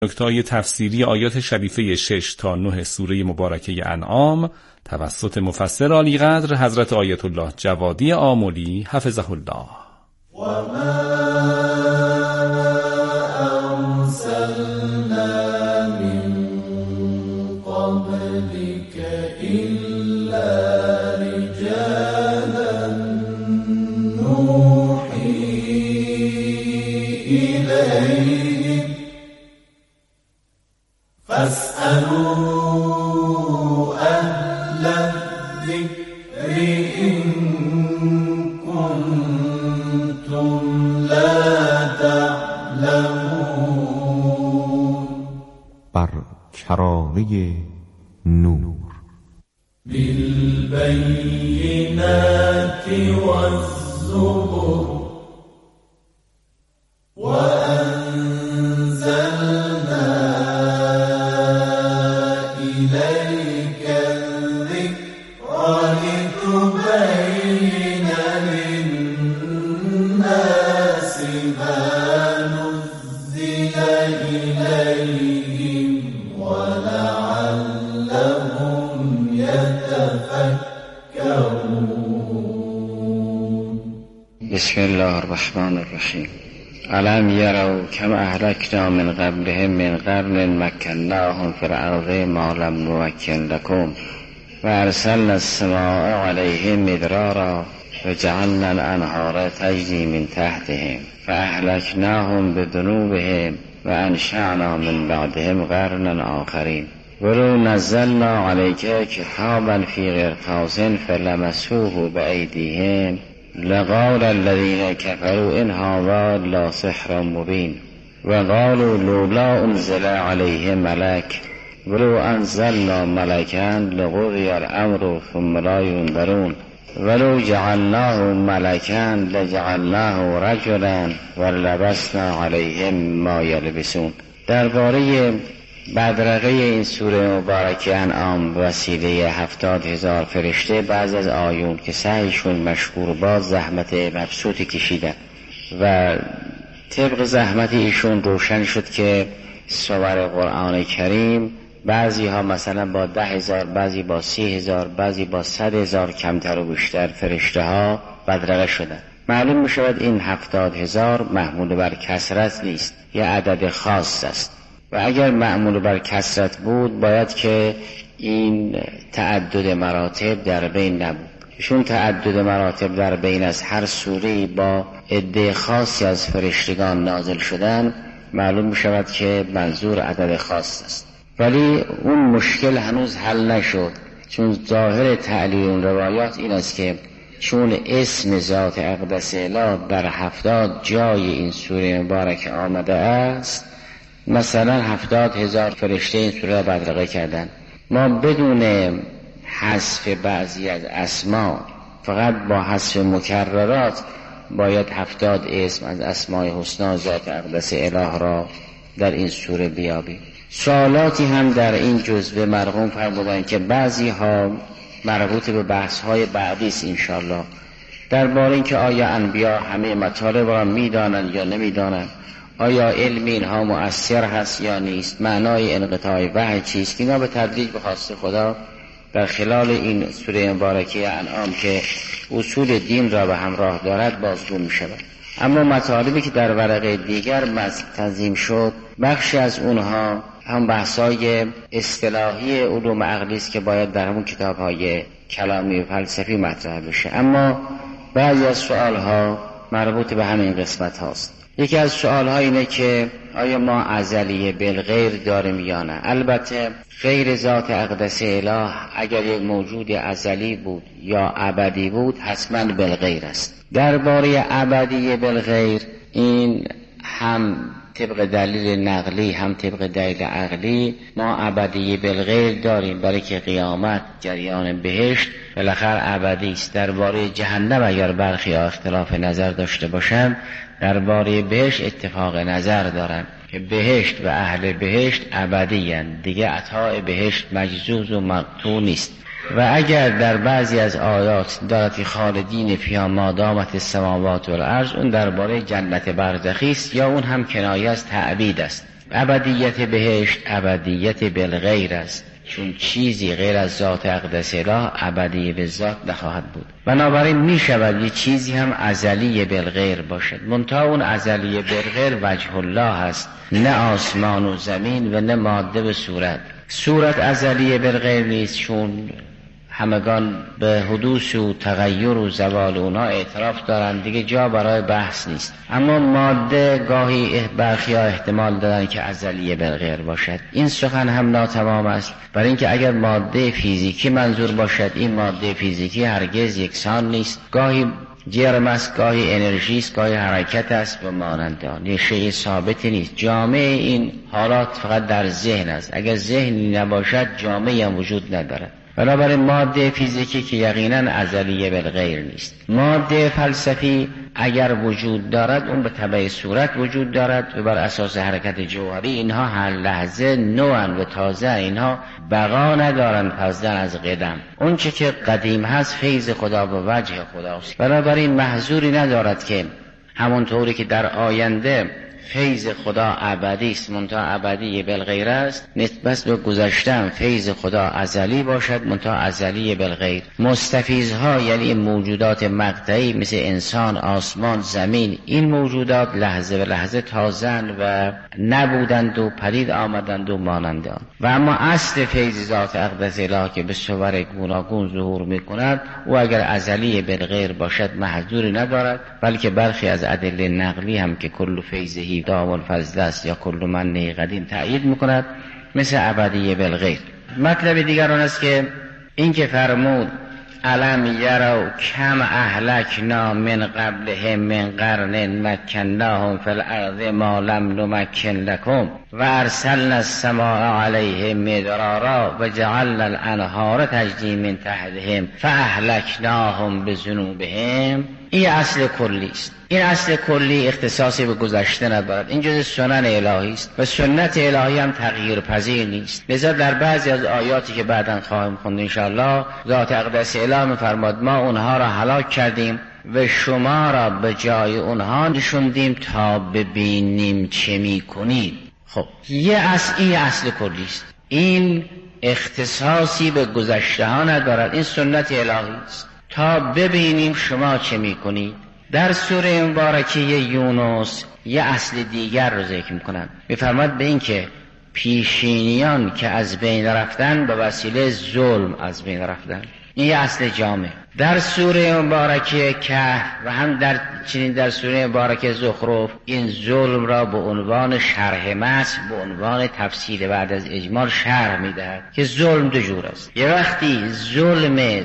نکته‌های تفسیری آیات شریفه 6 تا 9 سوره مبارکه انعام توسط مفسر عالی قدر حضرت آیت الله جوادی آملی حفظه الله. و ما ارسلنا من قبلك الا رجالا نوحی الیهم فاسألوا اهل الذکر ان کنتم لا تعلمون. بر کرانه نور بالبینات والزبر وأنزلنا إليك الذكر لتبين للناس ما نزل إليهم ولعلهم يتفكرون. بسم الله الرحمن الرحیم. الم یروا کم اهلکنا من قبلهم من قرن مکناهم فی الارض ما لم نمکن لکم و ارسلنا السماء علیهم مدرارا و جعلنا الانهار تجری من تحتهم فاهلکناهم بذنوبهم و انشأنا من بعدهم قرنا آخرین ولو نزلنا علیک کتابا فی قرطاس فلمسوه بأیدیهم لقال الذين كفروا إن هذا لا سحر مبين وقالوا لولا أنزل عليه ملك ولو أنزلنا ملكا لقضي الأمر ثم لا ينظرون ولو جعلناه ملكا لجعلناه رجلا ولبسنا عليهم ما يلبسون. درباره بدرقه این سوره مبارکه انعام وسیله 70,000 فرشته بعض از آیون که سعیشون مشکور باد زحمت مبسوطی کشیدن و طبق زحمت ایشون روشن شد که سور قرآن کریم بعضی ها مثلا با 10,000 بعضی با 30,000 بعضی با 100,000 کمتر و بیشتر فرشته ها بدرقه شدن. معلوم می شود این 70,000 محمول بر کثرت نیست، یه عدد خاص است و اگر معمول بر کثرت بود باید که این تعدد مراتب در بین نبود. چون تعدد مراتب در بین از هر سوره با عده خاصی از فرشتگان نازل شدن معلوم می شود که منظور عدد خاص است، ولی اون مشکل هنوز حل نشد. چون ظاهر تعلیل اون روایات این است که چون اسم ذات اقدس اله در 70 جای این سوره مبارک آمده است، مثلا 70,000 فرشته این سوره را بدرقه کردن، ما بدون حذف بعضی از اسما فقط با حذف مکررات باید 70 اسم از اسمای حسنا ذات اقدس اله را در این سوره بیابیم. سوالاتی هم در این جزوه مرقوم فرمودند که بعضی ها مربوط به بحث های بعدی است انشاءالله، درباره اینکه آیا انبیا همه مطالب را میدانند یا نمیدانند، آیا علم اینها مؤثر هست یا نیست، معنای انقطاع وحی چیست. اینا به تدریج به خواست خدا در خلال این سوره مبارکه انعام که اصول دین را به همراه دارد بازگو می شود. اما مطالبی که در ورقه دیگر تنظیم شد بخشی از اونها هم بحثای اصطلاحی علوم عقلی است که باید در همون کتاب‌های کلامی و فلسفی مطرح بشه. اما بعضی از سوالها مربوط به همین قسمت هاست. یکی از سوالها اینه که آیا ما ازلیه بالغیر داریم یا نه؟ البته غیر ذات اقدس اله اگر یک موجود ازلی بود یا ابدی بود حتما بالغیر است. درباره ابدیه بالغیر این هم طبق دلیل نقلی هم طبق دلیل عقلی ما ابدیه بالغیر داریم، برای که قیامت جریان بهشت بالاخره ابدی است. درباره جهنم اگر برخی اختلاف نظر داشته باشند، درباره بهشت اتفاق نظر دارند که بهشت و اهل بهشت ابدی اند، دیگه عطاء بهشت مجزوز و مقطوع نیست. و اگر در بعضی از آیات دارد خالدین فیها ما دامت السماوات والارض، اون درباره جنت برزخی است یا اون هم کنایه از تعبید است. ابدیت بهشت ابدیت بالغیر است، چون چیزی غیر از ذات اقدس اله ابدی به ذات نخواهد بود. بنابراین می شود یه چیزی هم ازلی بالغیر باشد، منتها اون ازلی بالغیر وجه الله است، نه آسمان و زمین و نه ماده و صورت ازلی بالغیر نیست، چون همگان به حدوث و تغییر و زوال اونا اعتراف دارند، دیگه جا برای بحث نیست. اما ماده گاهی برخی ها احتمال دارن که ازلی بالغیر باشد، این سخن هم ناتمام است، برای اینکه اگر ماده فیزیکی منظور باشد، این ماده فیزیکی هرگز یکسان نیست، گاهی جرم است، گاهی انرژی است، گاهی حرکت است و مانند آن، یه شیء ثابتی نیست. جامع این حالات فقط در ذهن است، اگر ذهنی نباشد جامعی هم وجود ندارد. بنابراین ماده فیزیکی که یقینا ازلی بالغیر نیست. ماده فلسفی اگر وجود دارد اون به تبع صورت وجود دارد و بر اساس حرکت جوهری، اینها هر لحظه نوان و تازه، اینها بقا ندارن پس از قدم. اون چه که قدیم هست فیض خدا و وجه خداست، بنابراین محظوری ندارد که همونطوری که در آینده فیض خدا ابدی است منتها ابدی بالغیر است، نسبت به گذشته فیض خدا ازلی باشد منتها ازلی بالغیر. مستفیضها یعنی موجودات مقطعی مثل انسان، آسمان، زمین، این موجودات لحظه به لحظه تازند و نبودند و پدید آمدند و مانند آن. و اما اصل فیض ذات اقدس اله که به صور گوناگون ظهور می‌کند، او اگر ازلی بالغیر باشد محظوری ندارد، بلکه برخی از ادله نقلی هم که کل فیضه دام الفضل است یا کل من قدیم تأیید میکند، مثل ابدی بالغیر. مطلب دیگر آن است که این که فرمود الم یروا کم اهلکنا من قبلهم من قرن مکناهم فی الارض ما لم نمکن لکم و ارسلنا السماء علیهم مدرارا و جعلنا الانهار تجری من تحتهم فاهلکناهم بذنوبهم. این اصل کلی است. این اصل کلی اختصاصی به گذشته ندارد، این جز سنن الهی است و سنت الهی هم تغییر پذیر نیست. لذا در بعضی از آیاتی که بعداً خواهیم خوند انشاءالله، ذات اقدس اله می‌فرماد ما اونها را هلاک کردیم و شما را به جای اونها نشوندیم تا ببینیم چه می‌کنید. خب این اصل کلی است، این اختصاصی به گذشته ها ندارد، این سنت الهی است تا ببینیم شما چه می‌کنید. در سوره مبارکه یونس یه اصل دیگر رو ذکر می‌کنند، می‌فرماد به این که پیشینیان که از بین رفتن به وسیله ظلم از بین رفتن، این یه اصل جامع. در سوره مبارکه کهف و هم در سوره مبارکه زخرف این ظلم را به عنوان شرح مس، به عنوان تفصیل بعد از اجمال شرح می‌دهد که ظلم دو جور است. یه وقتی ظلم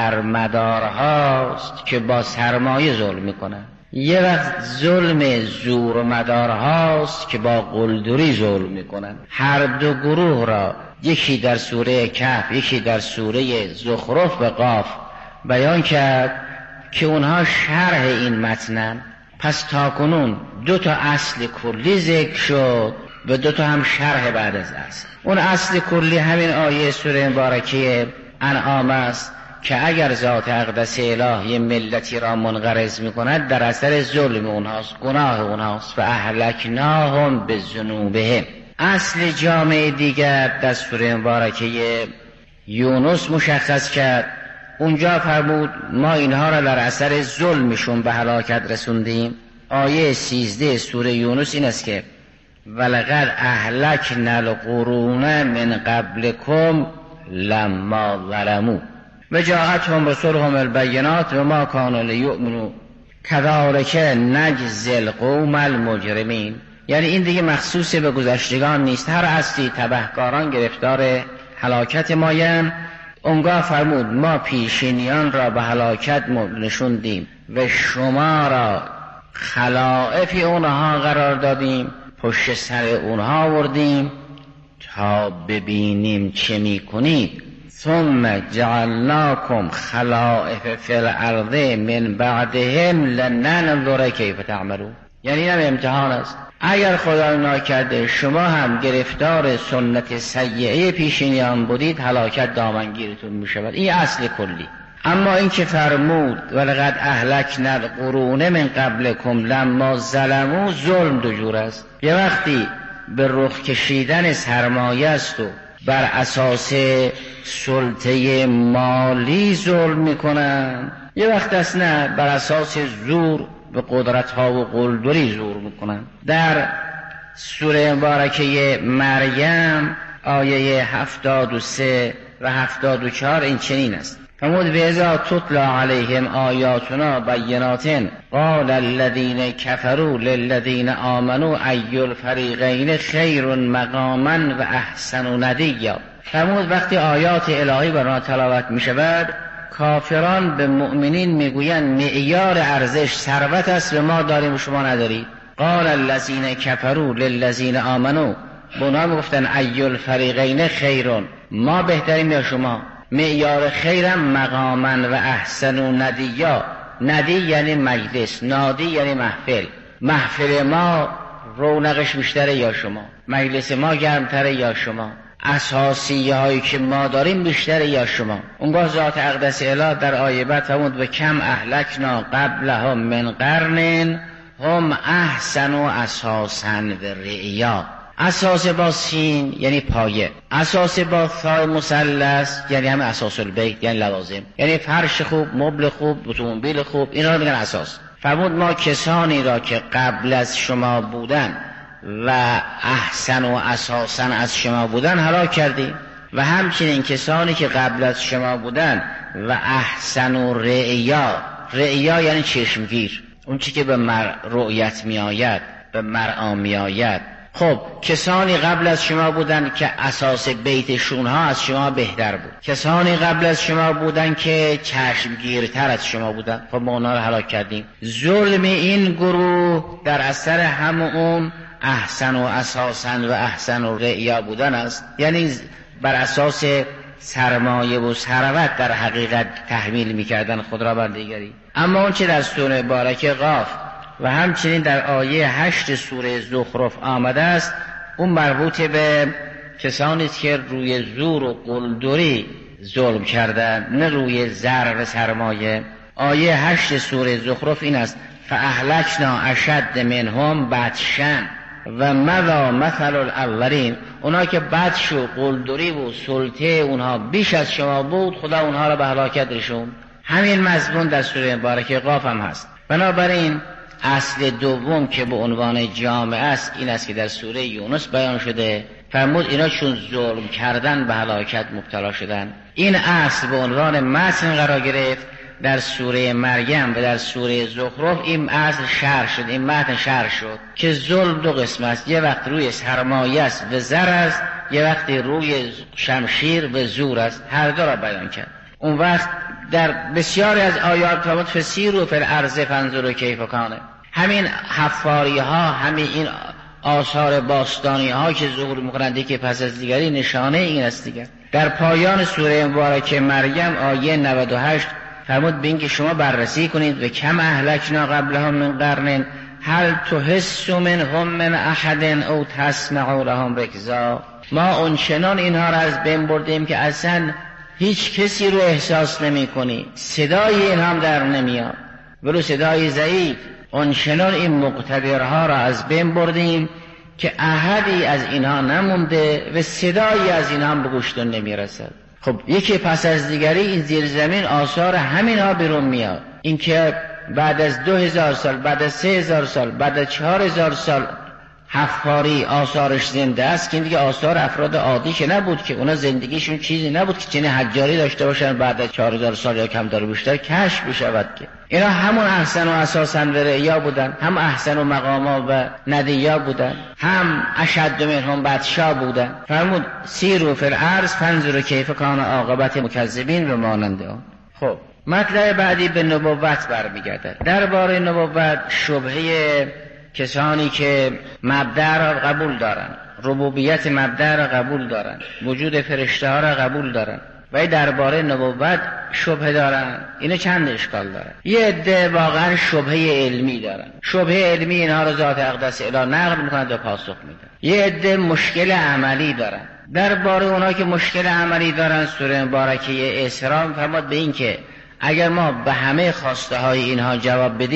زرمدارهاست که با سرمایه ظلم می‌کنند، یه وقت ظلم زورمدارهاست که با قلدری ظلم می‌کنند. هر دو گروه را یکی در سوره کهف یکی در سوره زخرف به قاف بیان کرد که اونها شرح این متنن. پس تاکنون دو تا اصل کلی ذکر شد و دو تا هم شرح بعد از اصل. اون اصل کلی همین آیه سوره مبارکه انعام است که اگر ذات اقدس اله یه ملتی را منقرض میکند در اثر ظلم اونهاست، گناه اونهاست و اهلکناهم بذنوبهم. اصل جامع دیگر در سوره مبارکه یونس مشخص کرد، اونجا فرمود ما اینها را در اثر ظلمشون به هلاکت رسوندیم. آیه 13 سوره یونس این است که ولقد اهلکنا القرون من قبلکم لما ظلموا و جاءتهم رسلهم البینات و ما کانوا لیؤمنوا کذالک نجزی القوم المجرمین. یعنی این دیگه مخصوص به گذشتگان نیست، هر اصلی تبهکاران گرفتار هلاکت مایند. اونگاه فرمود ما پیشینیان را به هلاکت نشوندیم و شما را خلائف اونها قرار دادیم، پشت سر اونها آوردیم تا ببینیم چه میکنید. ثم جعلناکم خلائف فی الارض من بعدهم لننظر کیف تعملون. یعنی این هم امتحان است. اگر خدا ناکرده شما هم گرفتار سنت سیئه پیشینیان بودید، هلاکت دامنگیرتون می شود. این اصل کلی. اما این که فرمود ولقد اهلکنا القرون من قبلکم لما ظلموا، ظلم دو جور است. یه وقتی به رخ کشیدن سرمایه است و بر اساس سلطه مالی ظلم میکنن، یه وقت است نه بر اساس زور به قدرت ها و قلدری زور میکنن. در سوره مبارکه مریم آیه 73 و 74 این چنین است: فرمود و اذا تتلی علیهم آیاتنا بینات قال الذین کفروا للذین آمنوا ای الفریقین خیر مقاما و احسن ندیا. فرمود وقتی آیات الهی بر آنها تلاوت می شود، کافران به مؤمنین میگویند معیار ارزش ثروت است و ما داریم و شما ندارید. قال الذین کفروا للذین آمنوا، به اونها میگفتن ای الفریقین خیرون، ما بهتریم یا شما؟ معیار خیرم مقاما و احسن ندیا. ندی یعنی مجلس، نادی یعنی محفل. محفل ما رونقش بیشتره یا شما؟ مجلس ما گرمتره یا شما؟ اساسی هایی که ما داریم بیشتره یا شما؟ اونگاه ذات اقدس اله در آیه بعد فرمود و کم اهلکنا قبلهم من قرن هم احسن و اساسا و رعیا. اساس با سین یعنی پایه، اساس با ثای مثلث یعنی همه اساس البیت یعنی لوازم، یعنی فرش خوب، مبل خوب، اتومبیل خوب، اینا رو میگن اساس. فرمود ما کسانی را که قبل از شما بودن و احسن و اساسا از شما بودن هلاک کردیم و همچنین کسانی که قبل از شما بودن و احسن و رعیا. رعیا یعنی چشمگیر، اون چی که به رؤیت می آید، به مرعا می آید. خب کسانی قبل از شما بودن که اساس بیتشون ها از شما بهتر بود، کسانی قبل از شما بودن که چشمگیرتر از شما بودن، خب ما اونا رو هلاک کردیم. ظلم این گروه در اثر همون احسن و اساسا و احسن و رعیا بودن است، یعنی بر اساس سرمایه و ثروت در حقیقت تحمیل میکردن خود را بر دیگری. اما اون چه در سوره مبارکه قاف و همچنین در آیه 8 سوره زخرف آمده است، اون مربوط به کسانی که روی زور و قلدری ظلم کردن، نه روی زر و سرمایه. آیه 8 سوره زخرف این است: فاهلکنا اشد منهم بطشا و مضی مثل الاولین. اونا که بطش و قلدری و سلطه اونها بیش از شما بود، خدا اونها را به هلاکت رسوند. همین مضمون در سوره مبارکه قاف هم هست. بنابراین اصل دوم که به عنوان جامعه است این است که در سوره یونس بیان شده. فرمود اینا چون ظلم کردن به هلاکت مبتلا شدن. این اصل به عنوان متن قرار گرفت در سوره مریم و در سوره زخرف. این اصل شرح شد، این متن شرح شد که ظلم دو قسم است، یه وقت روی سرمایه است و زر است، یه وقت روی شمشیر و زور است. هر دو را بیان کرد. اون وقت در بسیاری از آیات فرمود فسیروا فی الارض فانظروا کیف کان. همین حفاری ها، همین این آثار باستانی ها که ظهور میکنند که پس از دیگری نشانه این است دیگر. در پایان سوره مبارکه مریم آیه 98 فرمود به این که شما بررسی کنید و کم اهلکنا قبلهم من قرن هل تحس منهم من احد او تسمع لهم رکزا. ما اونچنان اینها را از بین بردیم که اصلا هیچ کسی رو احساس نمی کنی، صدای اینها هم در نمیاد، ولو صدای ضعیف. اونچنان این مقتدرها را از بین بردیم که احدی از اینها نمونده و صدایی از اینها هم به گوشتون نمی رسد. خب یکی پس از دیگری این زیر زمین آثار همین ها بیرون میاد. این که بعد از 2000 سال، بعد از 3000 سال، بعد از 4000 سال حفاری آثارش زنده است که این دیگه آثار افراد عادی که نبود، که اونا زندگیشون چیزی نبود که چنین حجاری داشته باشن بعد از 4000 سال یا کم داره بیشتر کشف بشود. که اینا همون احسن و اساسا و رعیا بودن، هم احسن و مقاما و ندیا بودن، هم اشد منهم بطشا بودن. فرمود سیروا فی الارض فانظروا کیف کان عاقبت مکذبین و مانند آن. خب مطلب بعدی به نبوت برمیگردد. درباره نبوت شبهه کسانی که مبدأ را قبول دارن، ربوبیت مبدأ را قبول دارن، وجود فرشته ها را قبول دارن و درباره نبوت شبهه دارن، اینه چند اشکال دارن. یه عده واقعا شبهه علمی دارن، شبهه علمی اینها را ذات اقدس اله نقل میکنند و پاسخ میدن. یه عده مشکل عملی دارن. درباره اونها که مشکل عملی دارن سوره مبارکه اسراء فرمود به این که اگر ما به همه خواسته های اینها جواب بدیم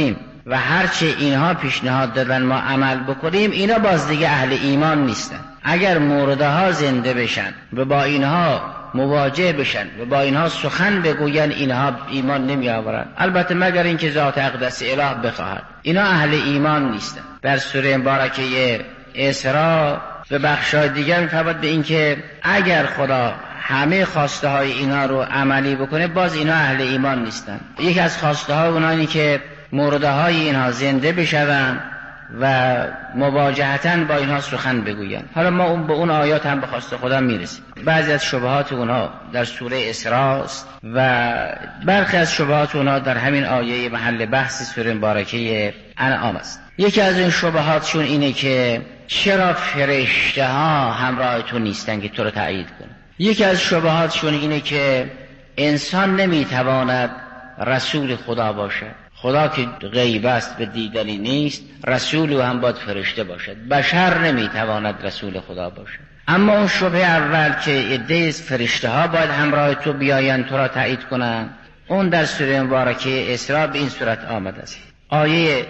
و هرچه اینها پیشنهاد دادن ما عمل بکنیم، اینا باز دیگه اهل ایمان نیستن. اگر مرده‌ها زنده بشن و با اینها مواجه بشن و با اینها سخن بگوین، اینها ایمان نمی آورن، البته مگر اینکه ذات اقدس اله بخواهد. اینا اهل ایمان نیستن. در سوره مبارکه اسراء و بخشای دیگر می‌فرماید به اینکه اگر خدا همه خواسته های اینا رو عملی بکنه، باز اینا اهل ایمان نیستن. یکی از خواسته ها اونها اینه که مرده های اینها زنده بشوند و مواجهتاً با اینها سخن بگوین. حالا ما به اون آیات هم به خواست خدا میرسیم. بعضی از شبهات اونها در سوره اسراء است و برخی از شبهات اونها در همین آیه محل بحث سوره مبارکه انعام است. یکی از این شبهاتشون اینه که چرا فرشته ها همراه تو نیستن که تو رو تایید کنه. یکی از شبهاتشون اینه که انسان نمیتواند رسول خدا باشه. خدا که غیب است به دیدنی نیست، رسول هم باید فرشته باشد. بشر نمیتواند رسول خدا باشد. اما اون شبه اول که عده فرشته ها باید همراه تو بیاین تو را تایید کنن، اون در سوره مبارکه اسراء به این صورت آمده است. آیه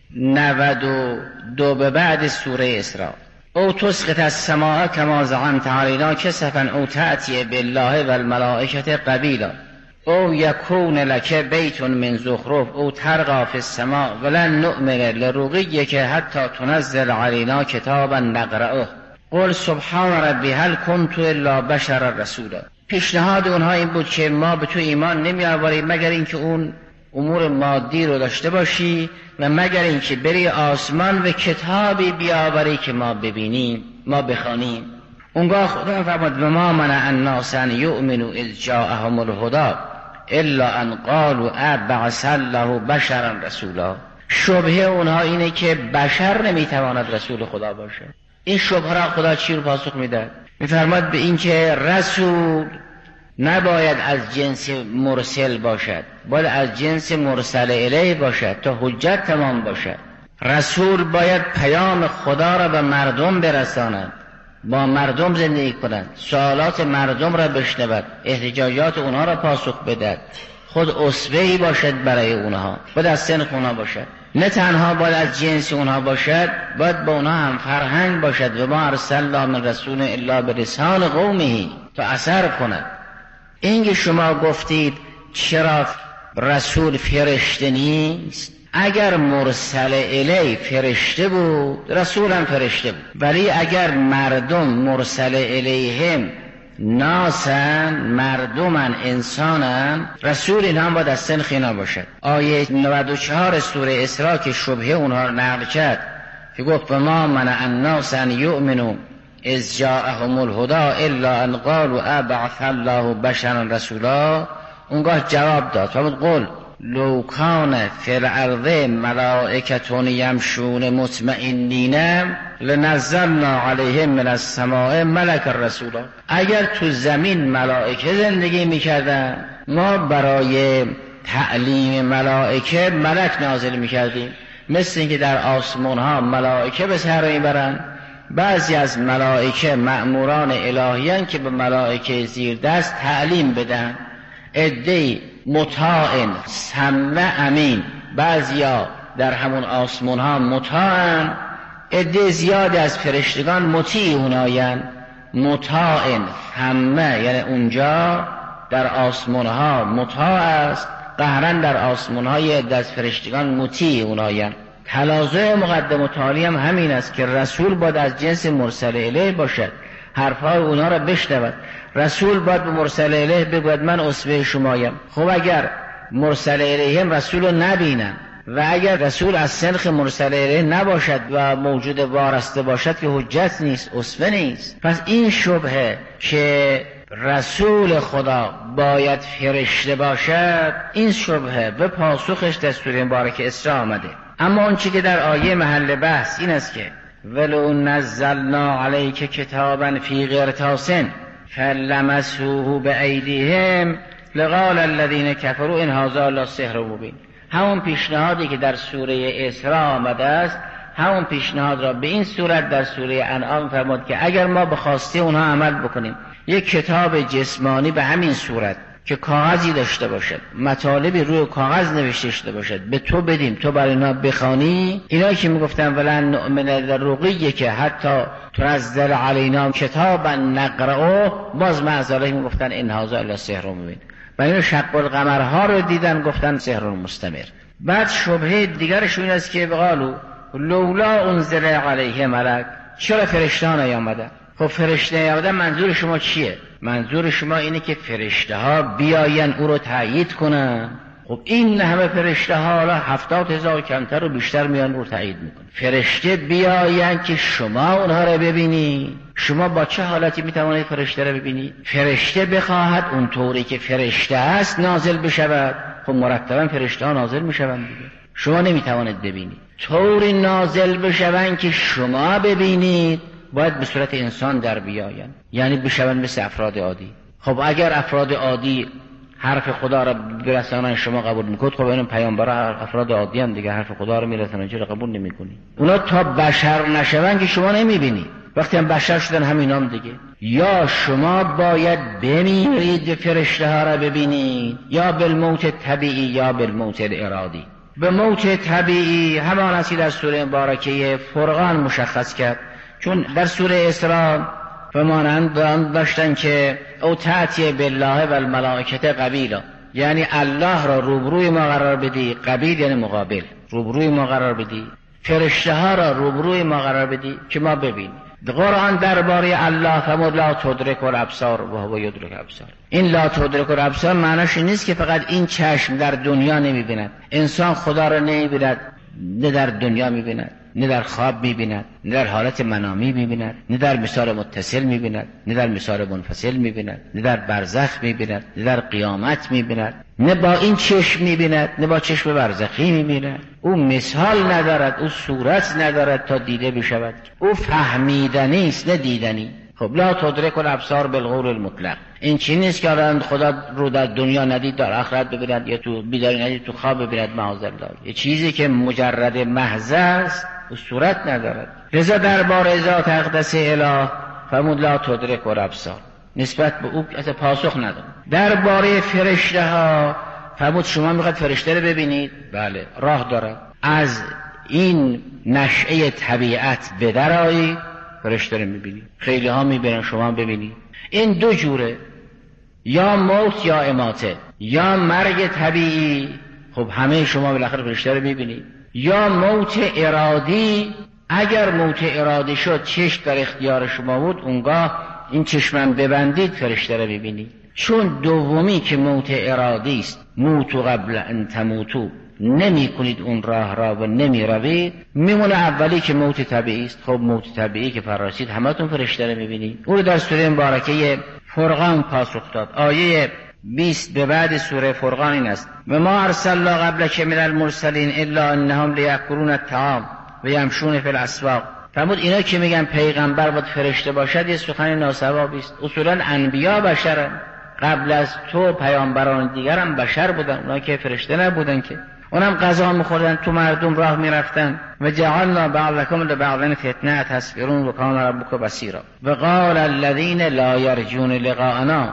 92 به بعد سوره اسراء: او تسقط السماء کما زعمت علینا کسفا او تأتی بالله والملائکة قبیلا او یکون لک بیت من زخرف او ترقی فی السماء ولن نؤمن لرقیک حتی تنزل علینا کتابا نقرأه قل سبحان ربی هل کنت الا بشرا رسولا. پیشنهاد اونها این بود که ما به تو ایمان نمی آوریم مگر اینکه اون امور مادی رو داشته باشی و مگر اینکه بری آسمان و کتابی بیاوری که ما ببینیم، ما بخوانیم. اونگاه خدا فرمود: و ما منع الناس ان یؤمنوا اذ جاءهم الهدی الا ان قالوا ابعث الله بشرا رسولا. شبهه اونها اینه که بشر نمیتواند رسول خدا باشه. این شبهه را خدا چی رو پاسخ میده؟ میفرماد به این که رسول نباید از جنس مرسل باشد، باید از جنس مرسل الیه باشد تا حجت تمام باشد. رسول باید پیام خدا را به مردم برساند، با مردم زندگی کند، سوالات مردم را بشنود، احتیاجات اونها را پاسخ بدهد، خود اسوه‌ای باشد برای اونها، باید از سنخ اونها باشد. نه تنها باید از جنس اونها باشد، باید با اونها هم فرهنگ باشد. و ما ارسلنا من رسول الا بلسان قومه، تا اثر کند. اینکه شما گفتید چرا رسول فرشته نیست، اگر مرسل الی فرشته بود رسول هم فرشته بود، ولی اگر مردم مرسل الیهم ناسن، مردمن، انسانن، رسول این هم باید از سنخ اینا باشد. آیه 94 سوره اسراء که شبهه اونها رو نقل کرد که گفت: و ما منع الناس ان یؤمنوا اذ جاءهم الهدی الا ان قالوا ابعث الله بشرا رسولا، اونگاه جواب داد فرمود: قل لو کان فی الارض ملائکة یمشون مطمئنین لنزلنا علیهم من السماء ملک الرسولا. اگر تو زمین ملائکه زندگی میکردن، ما برای تعلیم ملائکه ملک نازل میکردیم، مثل اینکه در آسمان ها ملائکه به سر میبرن. بعضی از ملائکه مأموران الهیان که به ملائکه زیر دست تعلیم بدن، عده‌ای مطاع سمع امین، بعضیا در همون آسمان ها مطاعن، عده زیاد از فرشتگان مطیع اوناین. مطاع سمع یعنی اونجا در آسمان ها مطاع است، قهرن در آسمان های عده از فرشتگان مطیع اوناین. تلازه مقدم و تالی هم همین است که رسول باید از جنس مرسل الیه باشد، حرفای اونا را بشنود. رسول باید به مرسل الیه بگوید من اسوه شمایم. خب اگر مرسل الیه هم رسول رو نبینن و اگر رسول از سنخ مرسل الیه نباشد و موجود وارسته باشد که حجت نیست، اسوه نیست. پس این شبهه که رسول خدا باید فرشته باشد، این شبهه به پاسخش در سوره مبارکه اسراء آمده. اما اون چی که در آیه محل بحث این است که ولو نزلنا علیک کتابا فی قرطاس فلمسوه بایدیهم لقال الذین کفروا ان هذا الا سحر مبین. همون پیشنهادی که در سوره اسراء آمده است، همون پیشنهاد را به این صورت در سوره انعام فرمود که اگر ما به خواسته اونها عمل بکنیم، یک کتاب جسمانی به همین صورت که کاغذی داشته باشد، مطالبی روی کاغذ نوشته شده باشد، به تو بدیم تو برای اینا بخوانی. اینا که میگفتن ولن نؤمن للرقیه که حتی تنزل علینا کتابا نقرأه، باز معذاله میگفتن این هذا الا سحر مبین. و اینو شق القمرها رو دیدن گفتن سحر مستمر. بعد شبهه دیگرش این است که قالوا لولا انزل علیه ملک، چرا فرشته ها نیامدن؟ خب فرشته نیامدن منظور شما چیه؟ منظور شما اینه که فرشته ها بیاین او رو تایید کنن. خب این همه فرشته ها حالا 70,000 کمتر و بیشتر میان رو تایید میکنن. فرشته بیاین که شما اونها رو ببینی. شما با چه حالتی میتوانید فرشته رو ببینید؟ فرشته بخواهد اون طوری که فرشته است نازل بشود. خب مرتبا فرشته ها نازل میشوند دیگه، شما نمیتوانید ببینید. طوری نازل بشوند که شما ببینید باید به صورت انسان در بیاین، یعنی بشوند مثل افراد عادی. خب اگر افراد عادی حرف خدا را برسانن شما قبول میکنید، خب این پیامبرا افراد عادی هم دیگه حرف خدا رو میرسونن، چرا قبول نمیکنید؟ اونا تا بشر نشون که شما نمیبینید، وقتی هم بشر شدن همینام دیگه. یا شما باید بمیرید فرشته ها را ببینید، یا بالموت طبیعی یا بالموت الارادی. به موت طبیعی همان است که در سوره مبارکه فرقان مشخص کرد، چون در سوره اسراء فمانند داشتن که او تأتی بالله و الملائکه قبیلا، یعنی الله را روبروی ما قرار بدی، قبیل یعنی مقابل، روبروی ما قرار بدی، فرشته ها را روبروی ما قرار بدی که ما ببینیم. قرآن درباره الله فرمود لا تدرک الابصار و هو یدرک الابصار. این لا تدرک الابصار معناش نیست که فقط این چشم در دنیا نمیبیند. انسان خدا را نمیبیند، نه در دنیا میبیند، نه در خواب میبیند، نه در حالت منامی میبیند، نه در مثال متصل میبیند، نه در مثال منفصل میبیند، نه در برزخ میبیند، نه در قیامت میبیند، نه با این چشم میبیند، نه با چشم برزخی میبیند. او مثال ندارد، او صورت ندارد تا دیده بشود، او فهمیدنی است نه دیدنی. خب لا تدرک الابصار بالقول المطلق. این چیزی نیست که الان خدا رو در دنیا ندید در آخرت ببیند، یا تو بیداری ندید تو خواب ببیند معاذ الله. یه چیزی که مجرد محض است و صورت ندارد. لذا درباره ذات اقدس اله فرمود لا تدرک الابصار، نسبت به او از پاسخ ندارد. درباره فرشته ها فرمود شما میخواد فرشته رو ببینید؟ بله راه داره، از این نشأه طبیعت بدرایی فرشته رو میبینید. خیلی ها میبینن، شما ببینید. این دو جوره، یا موت یا اماته، یا مرگ طبیعی. خب همه شما بالاخره فرشته رو میبینید. یا موت ارادی، اگر موت ارادی شد چشم در اختیار شما بود، اونگاه این چشمم ببندید فرشته رو ببینید. چون دومی که موت ارادی است، موتو قبل ان تموتو، نمی کنید اون راه را و نمی روید، میمونه اولی که موت طبیعی است. خب موت طبیعی که فراسید همتون فرشته رو میبینید. او رو در سوره مبارکه فرقان پاسخ داد. آیه 20 به بعد سوره فرقان این است: و ما ارسلنا قبلک من المرسلین الا انهم لیأکلون الطعام و یمشون فی الاسواق. فرمود اینا که میگن پیغمبر باید فرشته باشد یه سخن ناسوابی است. اصولا انبیا بشرن، قبل از تو پیامبران دیگر هم بشر بودن، اونا که فرشته نبودن که. اونم غذا میخوردن، تو مردم راه میرفتن. و جعلنا بعضکم لبعض فتنه تصبرون و کان ربک بصیرا. و قال الذین لا یرجون لقاءنا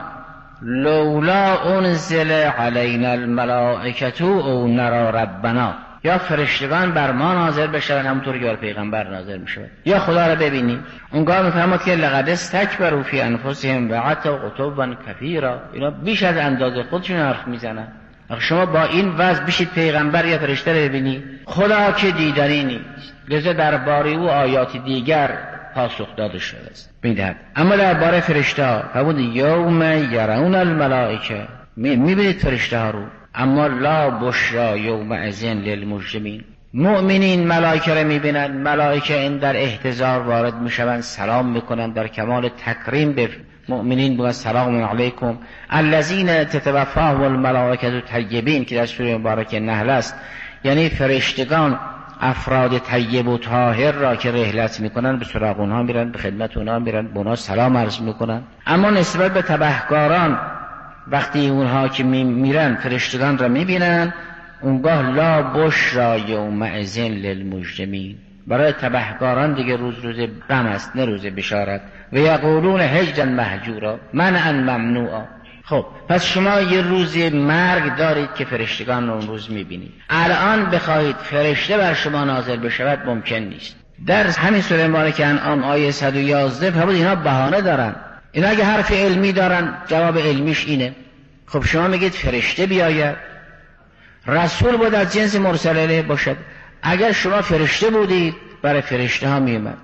لولا انزل علینا الملائکة او نرى ربنا. یا فرشتگان بر ما نازل بشن همونطور که بر پیغمبر نازل میشود، یا خدا را ببینی. اونگاه میفرماد که لقد استکبروا فی انفسهم و عتوا عتوا کبیرا. اینا بیش از اندازه خودشون حرف میزنن. شما با این وضع بشید پیغمبر یا فرشته رو ببینی؟ خدا که دیدنی نیست. لذا درباره او آیات دیگر پاسخ داده شده است. میدهد. اما درباره فرشته ها فرمود یوم یرون الملائکه، میبینید فرشته ها رو، اما لا بشرا یومئذ للمجرمین. مؤمنین ملائکه رو میبینن، ملائکه این در احتضار وارد میشوند، سلام میکنن، در کمال تکریم به مؤمنین بگن سلام علیکم الذین تتوفاهم الملائکه طیبین که در سوره مبارکه نحل است. یعنی فرشتگان افراد طیب و طاهر را که رحلت میکنن به سراغ اونها میرن، به خدمت اونها میرن، به اونها سلام عرض میکنن. اما نسبت به تبهکاران وقتی اونها که میرن فرشتگان را میبینن، اونگاه لا بشرا یومئذ للمجرمین. برای تبهکاران دیگه روز غم است نه روز بشارت. و یقولون هجرا مهجورا منعا ممنوعا. خب پس شما یه روزی مرگ دارید که فرشتگان رو اون روز میبینید. الان بخواهید فرشته بر شما نازل بشود ممکن نیست. در همین سوره مبارکه انعام آیه 111 فرمود اینا بهانه دارن، اینا اگه حرف علمی دارن جواب علمیش اینه. خب شما میگید فرشته بیاید، رسول بود از جنس مرسل الیه باشد. اگر شما فرشته بودید برای فرشته ها میومد.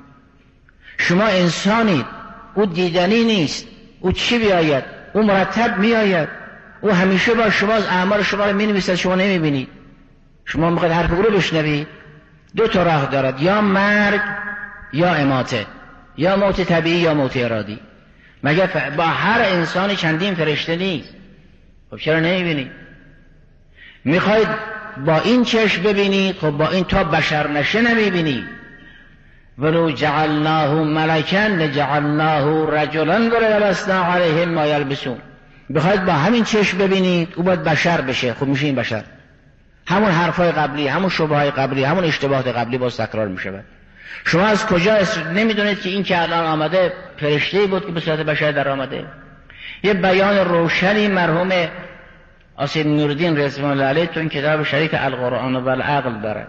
شما انسانید، او دیدنی نیست، او چی بیاید؟ او مرتب میآید، او همیشه با شما اعمال شما رو مینویسد، شما نمیبینید. شما میخواید حرف او رو بشنوید. دو تا راه دارد، یا مرگ یا اماته، یا موت طبیعی یا موت ارادی. مگر با هر انسانی چندین فرشته نیست؟ خب چرا نمیبینید؟ میخواید با این چشم ببینید، خب با این تا بشر نشه نمیبینید. ولو جعلناه ملکا لجعلناه رجلا وللبسنا علیهم ما یلبسون. بخواید با همین چشم ببینید، او باید بشر بشه. خب میشه این بشر، همون حرفای قبلی، همون شبههای قبلی، همون اشتباهات قبلی باز تکرار میشه. شما از کجا نمیدونید که این که الان آمده فرشته‌ای بود که به صورت بشر در آمده؟ یه بیان روشنی مرحوم آسید نوردین رضوان الله علیه تو این کتاب شریف القرآن و العقل داره.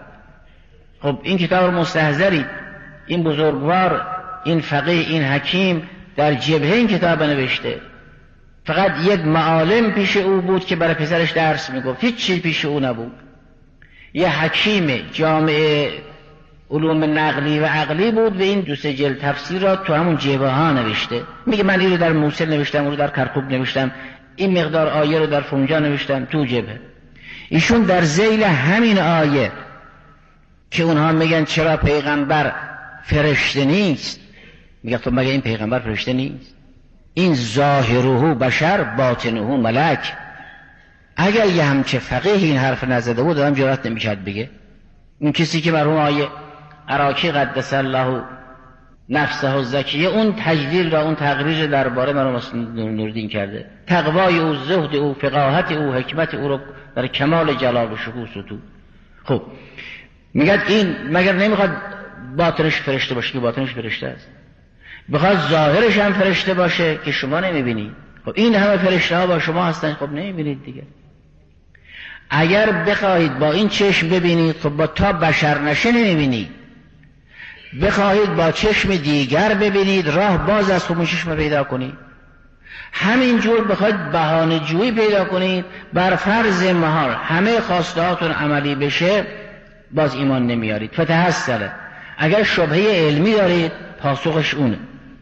خب این کتاب رو مستحضرید. این بزرگوار، این فقیه، این حکیم در جبهه این کتاب نوشته. فقط یک معالم پیش او بود که برای پسرش درس میگفت، هیچ چیز پیش او نبود. یه حکیم جامعه علوم نقلی و عقلی بود و این دو سه جلد تفسیر را تو همون جبهه ها نوشته. میگه من این رو در موصل نوشتم، اون رو در کرکوک نوشتم، این مقدار آیه رو در فنجا نوشتم تو جبهه. ایشون در ذیل همین آیه که اونها میگن چرا پیغمبر فرشته نیست، میگه تو مگه این پیغمبر فرشته نیست؟ این ظاهره بشر باطنه ملک. اگر یه همچه فقیه این حرف نزده بود آدم جرأت نمیکرد بگه. اون کسی که مرحوم آیه عراقی قدس الله نفسه الزکیه اون تجلیل و اون تقریر درباره مرحوم نوردین کرده، تقوای او، زهد او، فقاهت او، حکمت او رو در کمال جلال و شکوه ستود. خب میگه این مگر نمیخواد باطنش فرشته باشه که باطنش فرشته است، بخواد ظاهرش هم فرشته باشه که شما نمیبینید. خب این همه فرشته ها با شما هستن، خب نمیبینید دیگه. اگر بخواهید با این چشم ببینید، خب با تا بشر نشه نمیبینید. بخواهید با چشم دیگر ببینید، راه باز از خب چشم پیدا کنید. همینجور بخواید بهانه جویی پیدا کنید، بر فرض محال همه خواسته هاتون عملی بشه، باز ایمان نمیارید. فتحصله. اگر شبهه علمی دارید پاسخش اونه.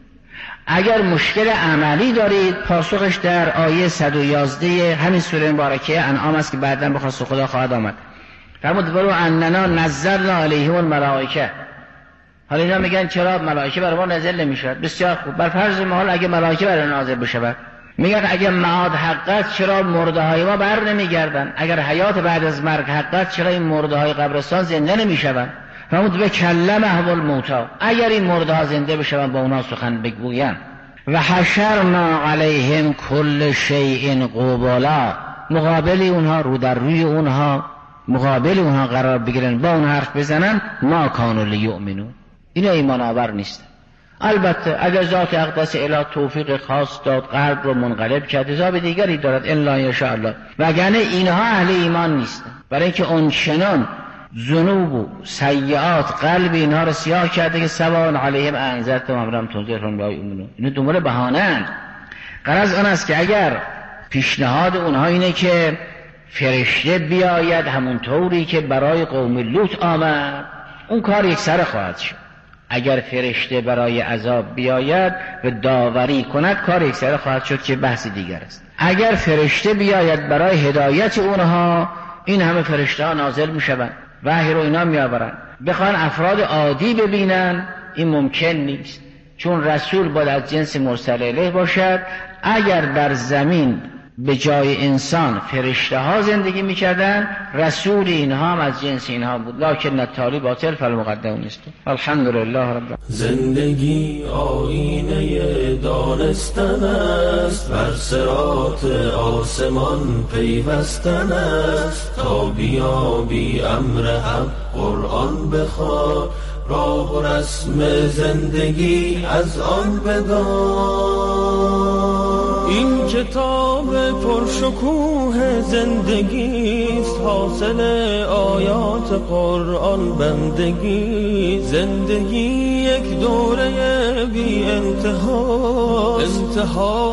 اگر مشکل عملی دارید پاسخش در آیه 111 همین سوره مبارکه انعام است که بعداً به خواست خدا خواهد آمد. فرمود ولو اننا نزلنا علیهم الملائکه. حالا اینا میگن چرا ملائکه بر ما نازل نمیشود؟ بسیار خوب، بر فرض محال اگه ملائکه بر ما نازل بشود، میگن اگه معاد حق است چرا مرده های ما بر نمیگردن؟ اگر حیات بعد از مرگ حق است چرا این مرده های قبرستان زنده نمیشوند؟ فرمود به کلمهم الموتی. اگر این مرده ها زنده بشوند با اونا سخن بگویند. و حشرنا علیهم کل شیء قبلا. مقابل اونها، رو در روی اونها، مقابل اونها قرار بگیرن، با اون حرف بزنن. ما کانوا لیؤمنون. اینا ایمان آور نیست. البته اگر ذات اقدس اله توفیق خاص داد قلب رو منقلب کرد، حساب دیگری دارد الا یشاء الله. وگرنه اینها اهل ایمان نیستن، برای اینکه اون چنان ذنوب و سیئات قلب اینها رو سیاه کرده که سواء علیهم انذرتم ام لم تنذرهم لا یؤمنون. اینو دنبال بهانه اند. غرض آن است که اگر پیشنهاد اونها اینه که فرشته بیاید همونطوری که برای قوم لوط آمد، اون کار یک سره خواهد شد. اگر فرشته برای عذاب بیاید و داوری کند، کار یک سره خواهد شد که بحث دیگر است. اگر فرشته بیاید برای هدایت اونها، این همه فرشته ها نازل می شوند، وحی رو اینا می آورند. بخوان افراد عادی ببینن، این ممکن نیست، چون رسول باید از جنس مرسل الیه باشد. اگر در زمین به جای انسان فرشته ها زندگی می کردن، رسول اینها هم از جنس اینها بود. لکن التالی باطل فالمقدم نیست. الحمدلله رب العالمین. زندگی آینه دانستن است، بر صراط آسمان پیوستن است. تا بیابی امر حق قرآن بخوان، راه و رسم زندگی از آن بدان. این کتاب پرشکوه زندگیست، حاصل آیات قرآن بندگی. زندگی یک دوره بی انتها